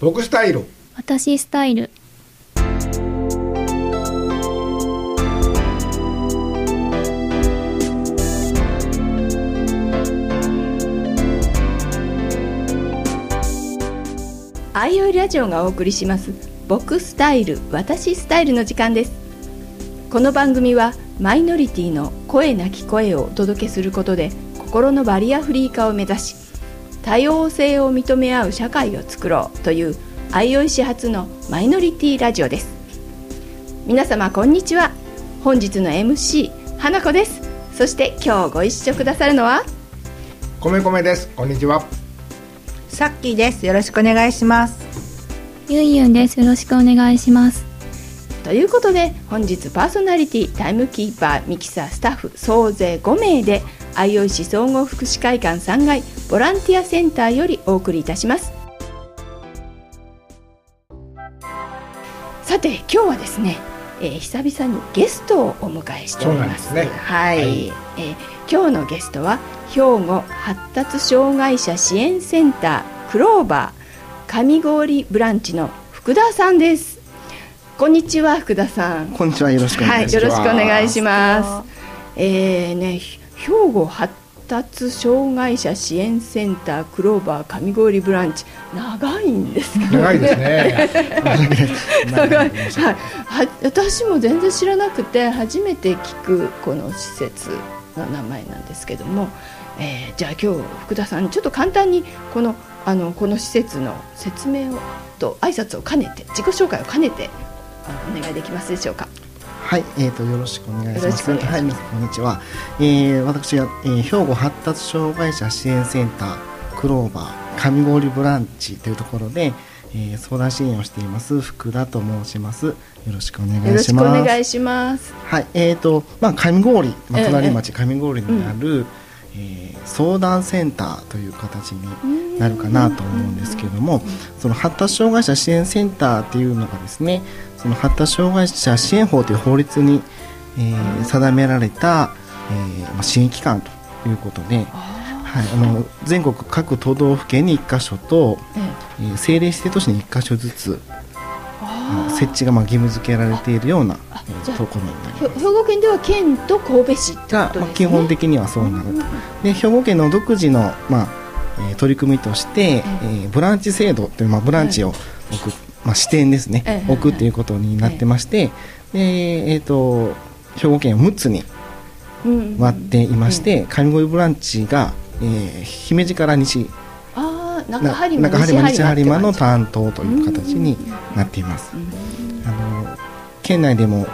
僕スタイル、 私スタイル。 あいおいラジオがお送りします僕スタイル私スタイルの時間です。この番組はマイノリティの声なき声をお届けすることで心のバリアフリー化を目指し多様性を認め合う社会を作ろうというあいおい市発のマイノリティラジオです。皆様こんにちは。本日の MC 花子です。そして今日ご一緒くださるのはコメコメです。こんにちは。 さっきーです。よろしくお願いします。 ゆんゆんです。よろしくお願いします。 ということで本日パーソナリティタイムキーパーミキサースタッフ総勢5名であいおい市総合福祉会館3階ボランティアセンターよりお送りいたします。さて今日はですね、久々にゲストをお迎えしております。 そうなんですね。 はい、今日のゲストは兵庫発達障害者支援センタークローバー上郡ブランチの福田さんです。こんにちは福田さん。 こんにちは。よろしくお願いします。 はい、よろしくお願いします。兵庫発達障害者支援センタークローバー上郡ブランチ、長いんですけど、 長いですね。 長い、はい、私も全然知らなくて初めて聞くこの施設の名前なんですけども、じゃあ今日福田さんにちょっと簡単にこの施設の説明をと挨拶を兼ねて自己紹介を兼ねてお願いできますでしょうか。 はい、よろしくお願いします。はい、皆さんこんにちは。私は、兵庫発達障害者支援センタークローバー上郡ブランチというところで、相談支援をしています福田と申します。よろしくお願いします。 よろしくお願いします。 はい、上郡、隣町上郡にある、相談センターという形になるかなと思うんですけれども、その発達障害者支援センターっていうのがですね、その発達障害者支援法という法律に、定められた、支援機関ということで、はい、全国各都道府県に1カ所と、政令指定都市に1カ所ずつ設置が義務付けられているようなところになります。 兵庫県では県と神戸市ってことですね。 基本的にはそうなると。で兵庫県の独自の、取り組みとして、ブランチ制度という、ブランチを置く、支店ですね、置くということになってまして、で兵庫県を6つに割っていまして、上郡ブランチが、姫路から西中播磨西播磨の担当という形になっています。県内でも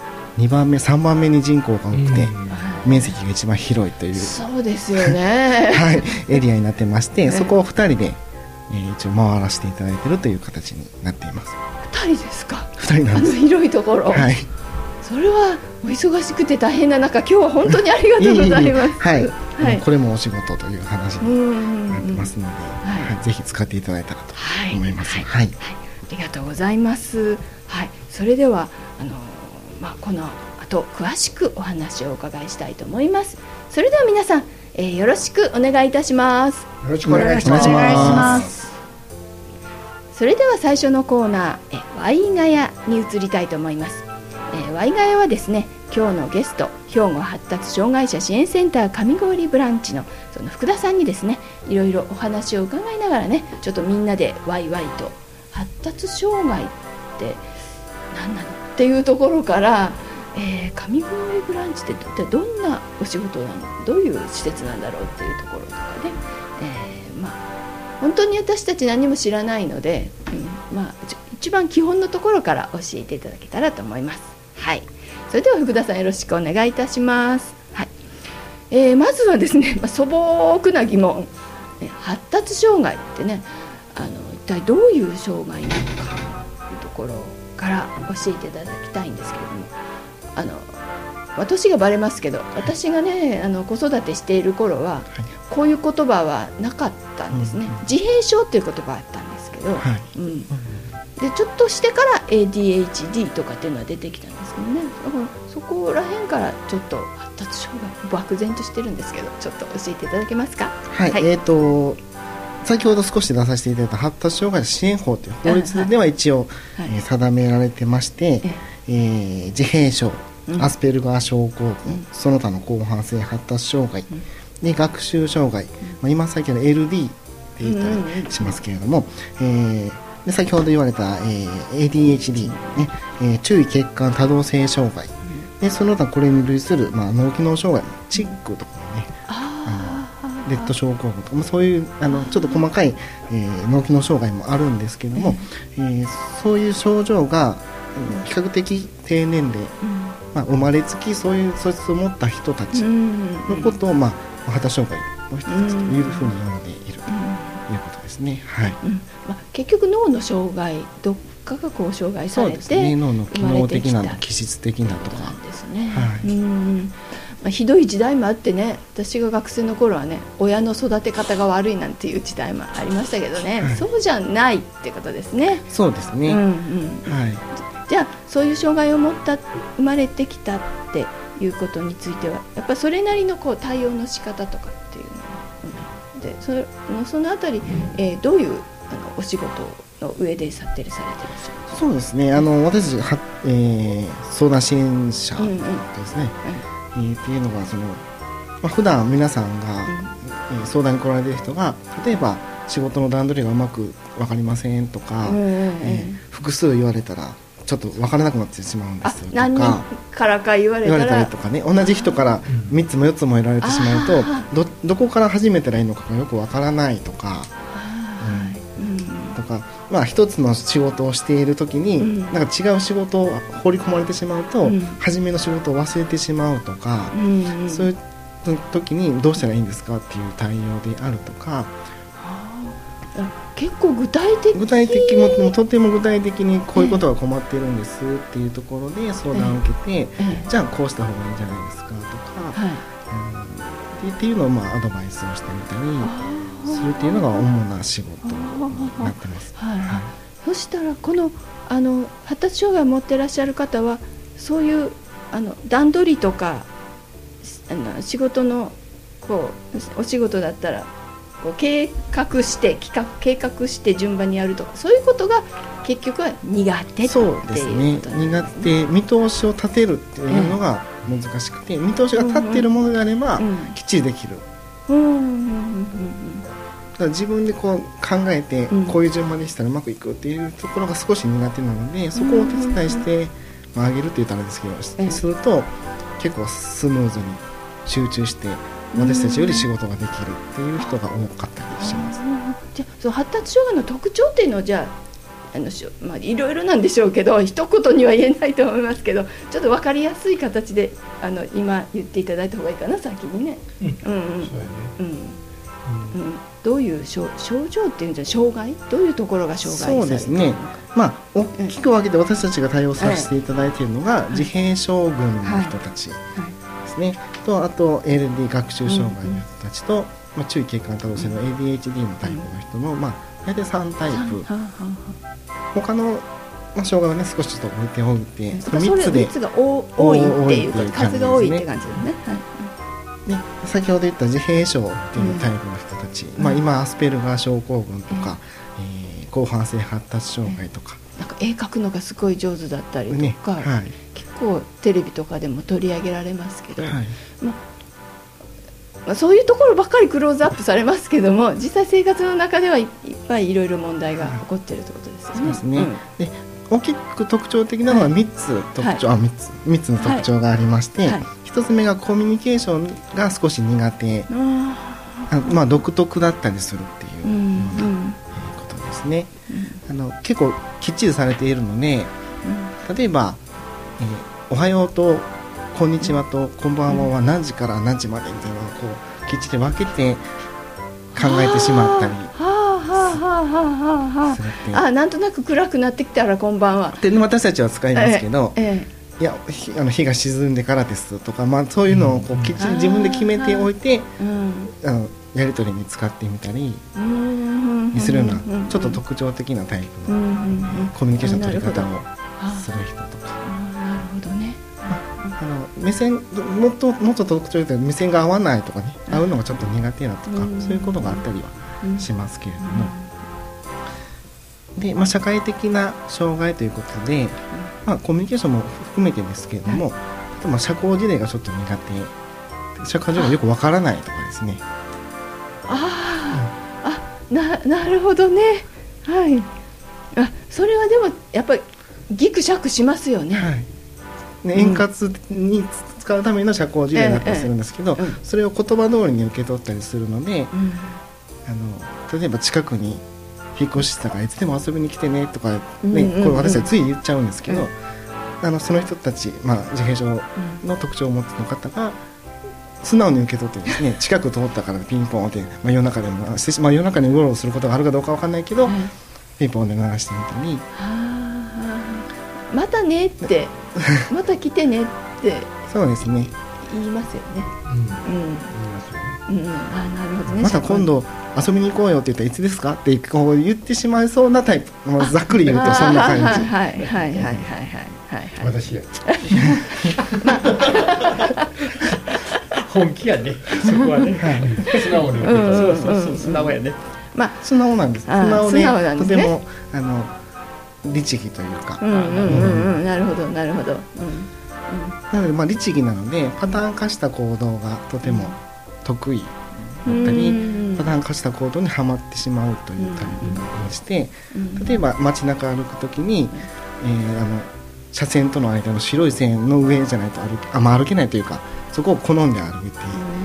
2番目3番目に人口が多くて、面積が一番広いという、 そうですよね、 はい、エリアになってまして、そこを2人で、一応回らせていただいているという形になっています。 2人ですか。 2人なんです。 広いところ、 はい、 それはお忙しくて大変な中、今日は本当にありがとうございます。 はいこれもお仕事という話になってますので、ぜひ使っていただいたらと思います。 ありがとうございます。はい、それではこの後詳しくお話をお伺いしたいと思います。それでは皆さん、よろしくお願いいたします。 よろしくお願いします。 それでは最初のコーナー、ワイガヤに移りたいと思います。ワイガヤはですね、今日のゲスト兵庫発達障害者支援センター上郡ブランチのその福田さんにですね、いろいろお話を伺いながらね、ちょっとみんなでワイワイと発達障害って何なのっていうところから、上郡ブランチってどんなお仕事なの、どういう施設なんだろうっていうところとかで、本当に私たち何も知らないので、一番基本のところから教えていただけたらと思います。はい、それでは福田さんよろしくお願いいたします。はい、まずはですね、素朴な疑問、発達障害ってね、一体どういう障害なのかというところから教えていただきたいんですけれども、私がバレますけど、私がね子育てしている頃は、こういう言葉はなかったんですね。自閉症っていう言葉あったんですけど、でちょっとしてから ADHD とかっていうのは出てきたんですけどね、だからそこら辺からちょっと発達障害漠然としてるんですけど、ちょっと教えていただけますか。 はい、 先ほど少し出させていただいた発達障害支援法という法律では一応、定められてまして、自閉症、アスペルガー症候群、その他の広範性発達障害、で学習障害、今最近の LD って言ったりしますけれども、で先ほど言われた、ADHD、注意欠陥多動性障害で、その他これに類する、脳機能障害、チックとかね、レッド症候群とか、そういうちょっと細かい、脳機能障害もあるんですけども、そういう症状が比較的低年齢、生まれつきそういう素質を持った人たちのことを、発達障害の人たちというふうに呼んでいるということですね。はい。 結局脳の障害、どっかがこう障害されて、 そうですね、脳の機能的な気質的なとかなんですね。ひどい時代もあってね、私が学生の頃はね、親の育て方が悪いなんていう時代もありましたけどね、そうじゃないってことですね。 そうですね。はい。 じゃあそういう障害を持った生まれてきたっていうことについてはやっぱりそれなりのこう対応の仕方とかっていうので、そのあたり、どういうお仕事の上でされていらっしゃるんですか。 そうですね、私たち相談支援者ですね、っていうのが普段皆さんが、相談に来られている人が、例えば仕事の段取りがうまく分かりませんとか、複数言われたらちょっと分からなくなってしまうんですよとか、 何人からか言われたりとかね、同じ人から3つも4つも言われてしまうと、どこから始めたらいいのかがよく分からないとか、とか、一つの仕事をしているときに、なんか違う仕事を放り込まれてしまうと、初めの仕事を忘れてしまうとか、そういう時にどうしたらいいんですかっていう対応であるとか、 結構具体的もとても具体的にこういうことが困っているんですっていうところで相談を受けて、じゃあこうした方がいいんじゃないですかとか、っていうのをアドバイスをしてみたりするっていうのが主な仕事になってます。 そしたらこの発達障害を持っていらっしゃる方は、そういう段取りとか仕事のお仕事だったら計画して順番にやるとか、そういうことが結局は苦手っていうことそうですね、苦手、見通しを立てるっていうのが難しくて、見通しが立っているものであればきっちりできる。だから自分で考えて、こういう順番でしたらうまくいくっていうところが少し苦手なので、そこをお手伝いしてあげるって言ったらですけど、すると結構スムーズに集中して私たちより仕事ができるっていう人が多かったりします。 じゃあその発達障害の特徴っていうのは、じゃあいろいろなんでしょうけど、一言には言えないと思いますけど、ちょっと分かりやすい形で今言っていただいた方がいいかな、先にね。どういう症状っていうんじゃ、障害、どういうところが障害そうですね、大きく分けて私たちが対応させていただいているのが、自閉症群の人たちですね、あと LD 学習障害の人たちと、注意欠陥多動性の ADHD のタイプの人の、大体3タイプ、他の障害はね少しちょっと置いておいて、 3つが多いっていうか、数が多いって感じですね。 先ほど言った自閉症っていうタイプの人たち、今アスペルガー症候群とか、広範性発達障害とか、 なんか絵描くのがすごい上手だったりとか、結構テレビとかでも取り上げられますけど、そういうところばっかりクローズアップされますけども、実際生活の中ではいっぱいいろいろ問題が起こっているということですよね。 そうですね。で大きく特徴的なのは3つの特徴がありまして、1つ目がコミュニケーションが少し苦手、独特だったりするっていうことですね。結構きっちりされているので、例えば、おはようとこんにちはとこんばんはは何時から何時までみたいなのをきっちり分けて考えてしまったりなんとなく暗くなってきたらこんばんはって私たちは使いますけど、いや日が沈んでからですとか、そういうのをきっちり自分で決めておいて、やり取りに使ってみたりするようなちょっと特徴的なタイプのコミュニケーションの取り方をする人とか。 なるほどね。 目線もっと特徴的な目線が合わないとかね、合うのがちょっと苦手なとか、そういうことがあったりはしますけれども、で、社会的な障害ということで、コミュニケーションも含めてですけれども、社交辞令がちょっと苦手、社交辞令がよくわからないとかですね。 なるほどね。はい。それはでもやっぱりギクシャクしますよね。 はい。円滑に使うための社交辞令だったりするんですけど、それを言葉通りに受け取ったりするので、例えば近くに引っ越ししたからいつでも遊びに来てねとかね、これ私たちつい言っちゃうんですけど、その人たち、自閉症の特徴を持つの方が素直に受け取ってですね、近く通ったからピンポンって、夜中でも夜中にうろうろすることがあるかどうかわかんないけど、ピンポンで鳴らしてみたり、 またねってまた来てねってそうですね、 言いますよね。なるほどね。 また今度遊びに行こうよって言ったらいつですかってこう言ってしまいそうなタイプ、ざっくり言うとそんな感じ。 私や本気やね、そこはね。素直に言うと、素直やね。 素直なんです。素直で、とても律儀というか。 なるほどなるほど。 なので律儀なのでパターン化した行動がとても得意だったり、パターン化した行動にはまってしまうというタイプでして、例えば街中歩くときに、車線との間の白い線の上じゃないと歩けないというか、そこを好んで歩いて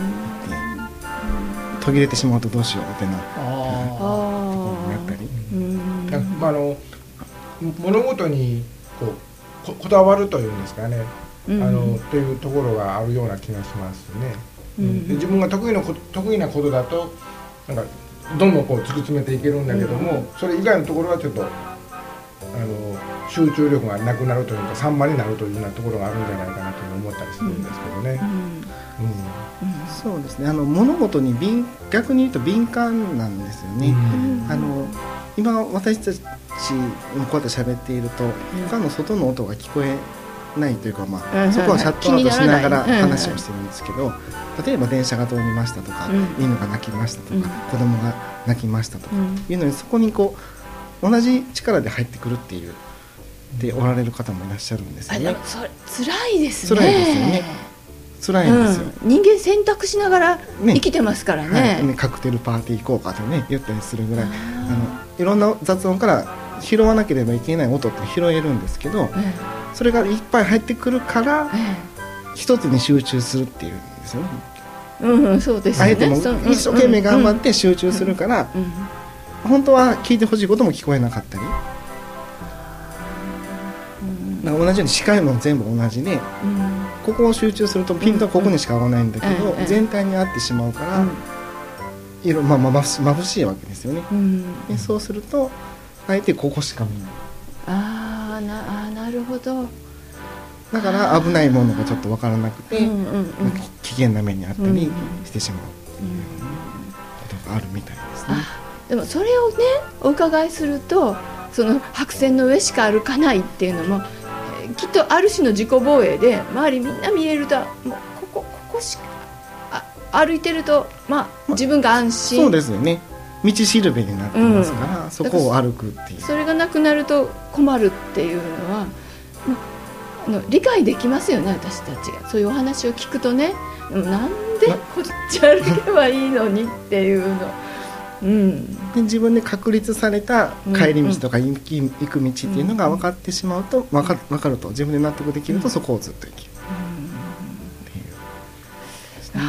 途切れてしまうとどうしようみたいなところになったり、 物事にこだわるというんですかね、というところがあるような気がしますね。で自分が得意なことだとなんかどんどん突き詰めていけるんだけども、それ以外のところはちょっと集中力がなくなるというか散漫になるというようなところがあるんじゃないかなと思ったりするんですけどね。 そうですね、物事に逆に言うと敏感なんですよね。今私たちこうやって喋っていると他の外の音が聞こえないというか、そこはシャットアウトしながら話をしてるんですけど、例えば電車が通りましたとか、犬が鳴きましたとか、子供が泣きましたとかいうのに、そこに同じ力で入ってくるっていうでおられる方もいらっしゃるんですよね。 それ辛いですね。 辛いですよね。辛いんですよ。 人間選択しながら生きてますからね。 カクテルパーティー行こうかとね言ったりするぐらい、いろんな雑音から拾わなければいけない音って拾えるんですけど、それがいっぱい入ってくるから一つに集中するっていうんですよね。 そうですよね。 あえても一生懸命頑張って集中するから、本当は聞いてほしいことも聞こえなかったり、同じように視界も全部同じで、ここを集中するとピントはここにしか合わないんだけど、全体に合ってしまうから、眩しいわけですよね。でそうするとあえてここしか見ない。 なるほど。 だから危ないものがちょっと分からなくて、危険な目にあったりしてしまうことがあるみたいですね。 でもそれをねお伺いすると、その白線の上しか歩かないっていうのも、きっとある種の自己防衛で、周りみんな見えるともうここしか歩いてると、自分が安心。 そうですよね。道しるべになってますから、そこを歩くっていう。 それがなくなると困るっていうのは、理解できますよね。私たちがそういうお話を聞くとね、なんでこっち歩けばいいのにっていうの。 で自分で確立された帰り道とか行く道っていうのが分かってしまうと、分かると自分で納得できると、そこをずっと生きるっていう、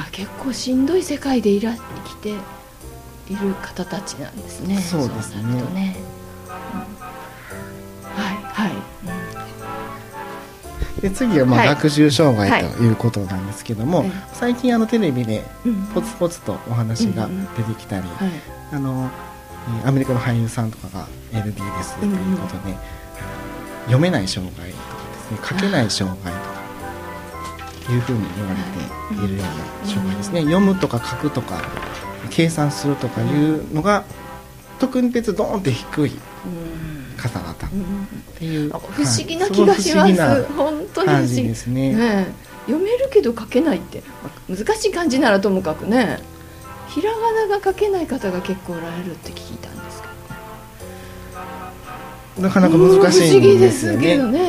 結構しんどい世界で生きている方たちなんですね。 そうですね。で次は学習障害ということなんですけども、最近テレビでポツポツとお話が出てきたり、アメリカの俳優さんとかが LD ですということで、読めない障害とかですね、書けない障害とかいうふうに言われているような障害ですね。読むとか書くとか計算するとかいうのが特に別ドーンって低い方々っていう、 不思議な気がします。本当に不思議ですね。 読めるけど書けないって難しい漢字ならともかくね、 ひらがなが書けない方が結構おられるって聞いたんですけど、 なかなか難しいんですよね。 不思議ですけどね。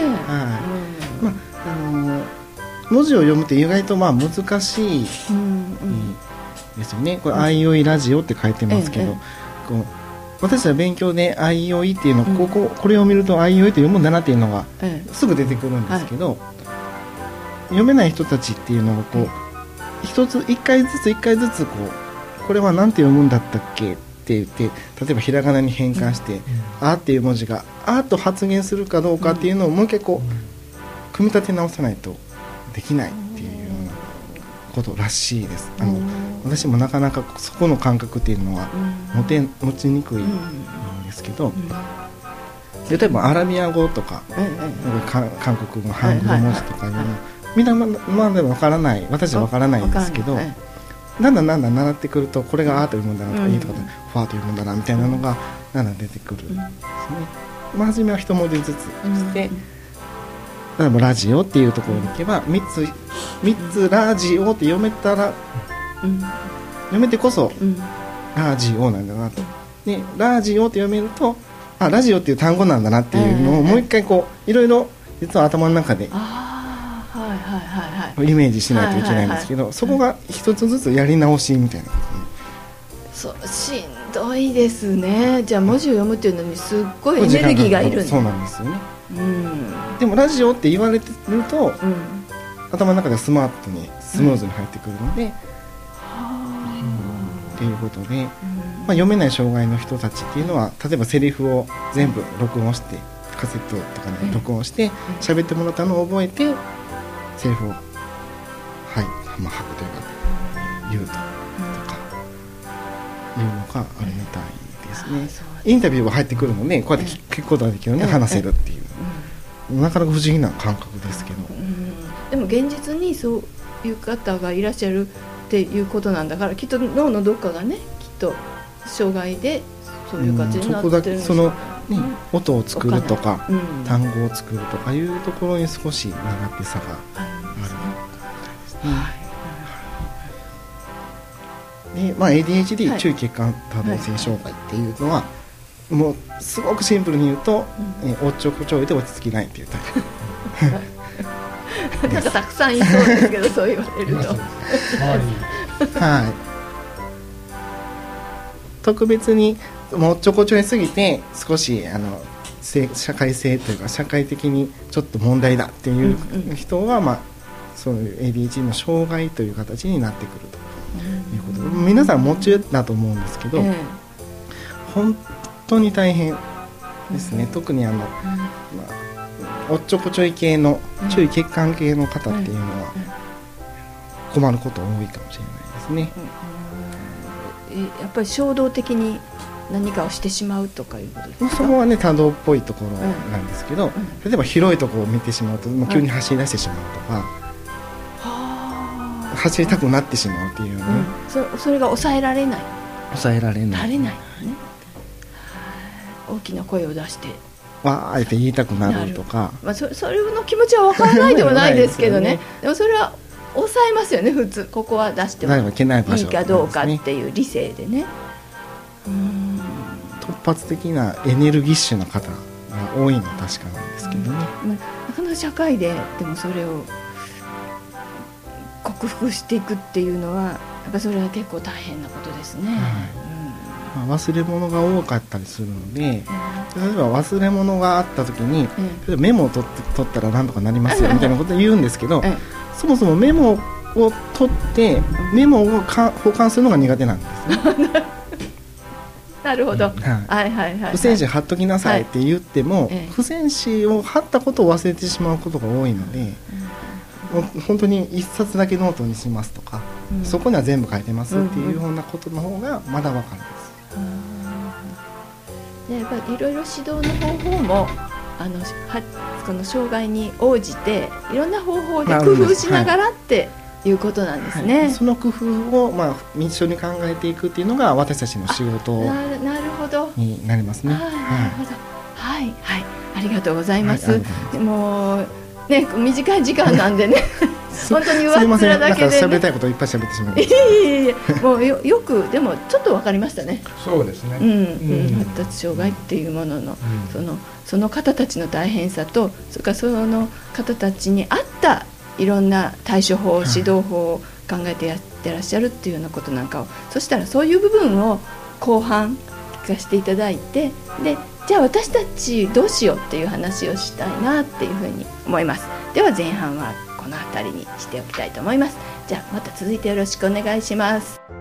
文字を読むって意外と難しいですよね。これ、あいおいラジオって書いてますけど、こう私たちは勉強であいおいっていうのを、これを見るとあいおいって読むんだなっていうのがすぐ出てくるんですけど、読めない人たちっていうのをこう一回ずつこれは何て読むんだったっけって言って、例えばひらがなに変換して、あっていう文字があと発言するかどうかっていうのをもう一回組み立て直さないとできないっていうようなことらしいです。私もなかなかそこの感覚っていうのは持ちにくいんですけど、例えばアラビア語とか、韓国語ハングル文字とかいうのみんなでもわからない、私はわからないんですけど、だんだん習ってくると、これがあーというもんだなとか、いいとかでファーというもんだなみたいなのがだんだん出てくるんですね。初めは一文字ずつして、例えばラジオっていうところに行けば3つラジオって読めたら、読めてこそラジオなんだなと。でラジオって読めると、ラジオっていう単語なんだなっていうのをもう一回いろいろ実は頭の中でイメージしないといけないんですけど、そこが一つずつやり直しみたいなことね。 そう、しんどいですね。じゃあ文字を読むっていうのにすっごいエネルギーがいる。 そうなんですよね。でもラジオって言われてると、頭の中でスマートにスムーズに入ってくるので、っていうことで、読めない障害の人たちっていうのは、例えばセリフを全部録音して、カセットとかに録音して喋ってもらったのを覚えて、セリフを吐くというか言うとかいうのがあるみたいですね。インタビューが入ってくるので、こうやって聞くことができるので話せるっていう、なかなか不思議な感覚ですけど、 でも現実にそういう方がいらっしゃるっていうことなんだから、きっと脳のどっかがね、きっと障害でそういう感じになってるんですか。 音を作るとか、単語を作るとかいうところに少し苦手さがあるみたいですね。で、ADHD、注意欠陥多動性障害っていうのは、もうすごくシンプルに言うと、おっちょこちょいで落ち着きないっていうタイプなんかたくさんいそうですけど、そう言われると特別にもうちょこちょいすぎて、少し社会性というか社会的にちょっと問題だっていう人は、そういう ADHD の障害という形になってくるということで、皆さん持ちだと思うんですけど、本当に大変ですね。特におっちょこちょい系の注意欠陥系の方っていうのは困ること多いかもしれないですね。 やっぱり衝動的に何かをしてしまうとかいうことですか。 そこはね、多動っぽいところなんですけど、例えば広いところを見てしまうと、急に走り出してしまうとか、走りたくなってしまうっていうね、 それが抑えられない、 ね、 大きな声を出してわーって言いたくなるとか、 それの気持ちは分からないでもないですけどねでもそれは抑えますよね、普通。ここは出してもいいかどうかっていう理性でね。 突発的なエネルギッシュな方が多いのは確かなんですけどね。 なかなか社会ででもそれを克服していくっていうのは、やっぱそれは結構大変なことですね。 忘れ物が多かったりするので、例えば忘れ物があった時に、メモを取ったらなんとかなりますよみたいなことを言うんですけど、そもそもメモを取ってメモを保管するのが苦手なんですね。 なるほど。 付箋紙貼っときなさいって言っても、付箋紙を貼ったことを忘れてしまうことが多いので、もう本当に一冊だけノートにしますとか、そこには全部書いてますっていうようなことの方がまだ分かるんです。 やっぱりいろいろ指導の方法もこの障害に応じていろんな方法で工夫しながらっていうことなんですね。 その工夫を一緒に考えていくっていうのが私たちの仕事になりますね。 なるほど。はいはい、ありがとうございます。でもね、短い時間なんでね本当に上っ面だけで、ね、 すいません、なんか喋りたいこといっぱい喋ってしまいましたもうよくでもちょっと分かりましたね。 そうですね、 発達障害っていうものの、その方たちの大変さと、それからその方たちに合ったいろんな対処法、指導法を考えてやってらっしゃるっていうようなことなんかを、そしたらそういう部分を後半聞かせていただいて、でじゃあ私たちどうしようっていう話をしたいなっていうふうに思います。では前半はこの辺りにしておきたいと思います。じゃあまた続いてよろしくお願いします。